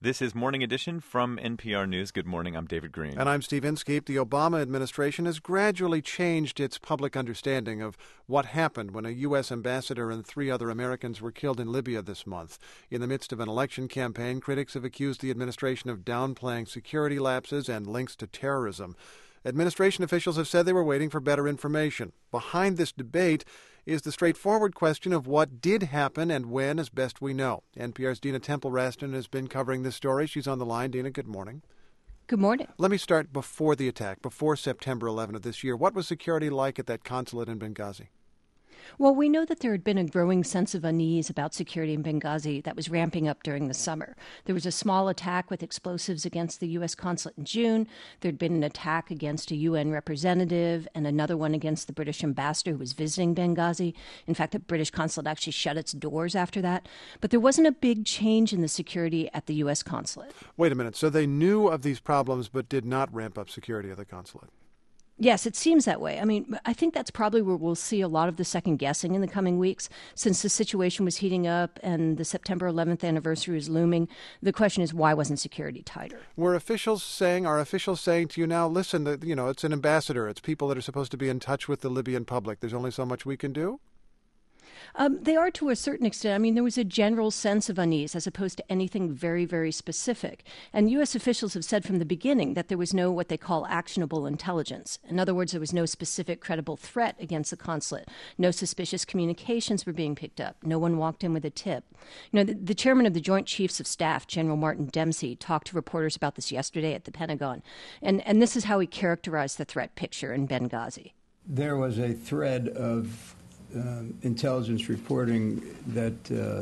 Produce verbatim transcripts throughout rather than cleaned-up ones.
This is Morning Edition from N P R News. Good morning. I'm David Green. And I'm Steve Inskeep. The Obama administration has gradually changed its public understanding of what happened when a U S ambassador and three other Americans were killed in Libya this month. In the midst of an election campaign, critics have accused the administration of downplaying security lapses and links to terrorism. Administration officials have said they were waiting for better information. Behind this debate is the straightforward question of what did happen and when, as best we know. N P R's Dina Temple-Raston has been covering this story. She's on the line. Dina, good morning. Good morning. Let me start before the attack, before September eleventh of this year. What was security like at that consulate in Benghazi? Well, we know that there had been a growing sense of unease about security in Benghazi that was ramping up during the summer. There was a small attack with explosives against the U S consulate in June. There had been an attack against a U N representative and another one against the British ambassador who was visiting Benghazi. In fact, the British consulate actually shut its doors after that. But there wasn't a big change in the security at the U S consulate. Wait a minute. So they knew of these problems but did not ramp up security at the consulate? Yes, it seems that way. I mean, I think that's probably where we'll see a lot of the second guessing in the coming weeks. Since the situation was heating up and the September eleventh anniversary is looming, the question is, why wasn't security tighter? Were officials saying, are officials saying to you now, listen, the, you know, it's an ambassador. It's people that are supposed to be in touch with the Libyan public. There's only so much we can do? Um, they are to a certain extent. I mean, there was a general sense of unease as opposed to anything very, very specific. And U S officials have said from the beginning that there was no what they call actionable intelligence. In other words, there was no specific credible threat against the consulate. No suspicious communications were being picked up. No one walked in with a tip. You know, the, the chairman of the Joint Chiefs of Staff, General Martin Dempsey, talked to reporters about this yesterday at the Pentagon. And, and this is how he characterized the threat picture in Benghazi. There was a thread of Uh, intelligence reporting that uh,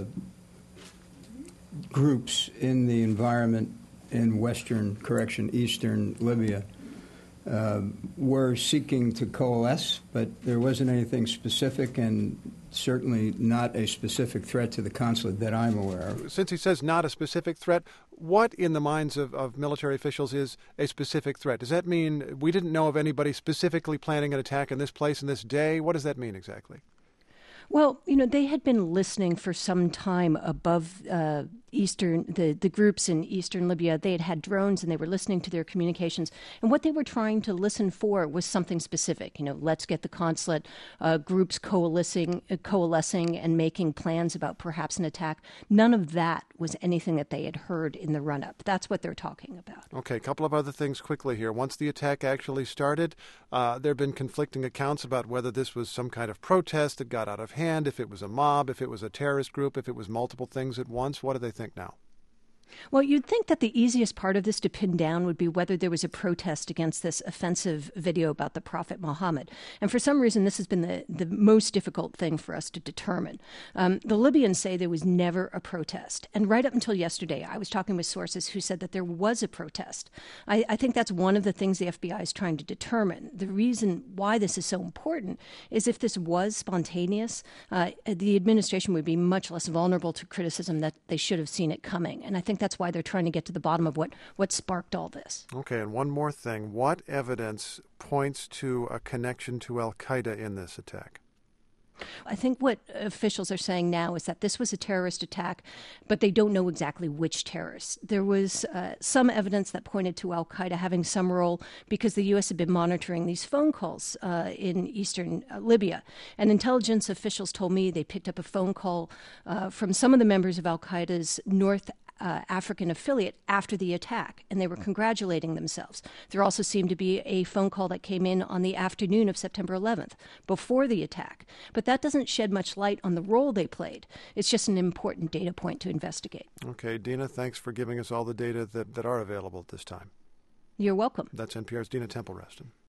groups in the environment in western, correction, eastern Libya uh, were seeking to coalesce, but there wasn't anything specific and certainly not a specific threat to the consulate that I'm aware of. Since he says not a specific threat, what in the minds of, of military officials is a specific threat? Does that mean we didn't know of anybody specifically planning an attack in this place in this day? What does that mean exactly? Well, you know, they had been listening for some time above uh, eastern, the, the groups in eastern Libya. They had had drones and they were listening to their communications. And what they were trying to listen for was something specific. You know, let's get the consulate, uh, groups coalescing, uh, coalescing and making plans about perhaps an attack. None of that was anything that they had heard in the run-up. That's what they're talking about. Okay, a couple of other things quickly here. Once the attack actually started, uh, there have been conflicting accounts about whether this was some kind of protest that got out of hand, if it was a mob, if it was a terrorist group, if it was multiple things at once. What do they think now? Well, you'd think that the easiest part of this to pin down would be whether there was a protest against this offensive video about the Prophet Muhammad. And for some reason, this has been the, the most difficult thing for us to determine. Um, the Libyans say there was never a protest. And right up until yesterday, I was talking with sources who said that there was a protest. I, I think that's one of the things the F B I is trying to determine. The reason why this is so important is if this was spontaneous, uh, the administration would be much less vulnerable to criticism that they should have seen it coming. And I think that's why they're trying to get to the bottom of what, what sparked all this. Okay, and one more thing. What evidence points to a connection to al-Qaeda in this attack? I think what officials are saying now is that this was a terrorist attack, but they don't know exactly which terrorists. There was uh, some evidence that pointed to al-Qaeda having some role because the U S had been monitoring these phone calls uh, in eastern uh, Libya. And intelligence officials told me they picked up a phone call uh, from some of the members of al-Qaeda's North Uh, African affiliate after the attack, and they were congratulating themselves. There also seemed to be a phone call that came in on the afternoon of September eleventh, before the attack. But that doesn't shed much light on the role they played. It's just an important data point to investigate. Okay, Dina, thanks for giving us all the data that, that are available at this time. You're welcome. That's N P R's Dina Temple-Raston.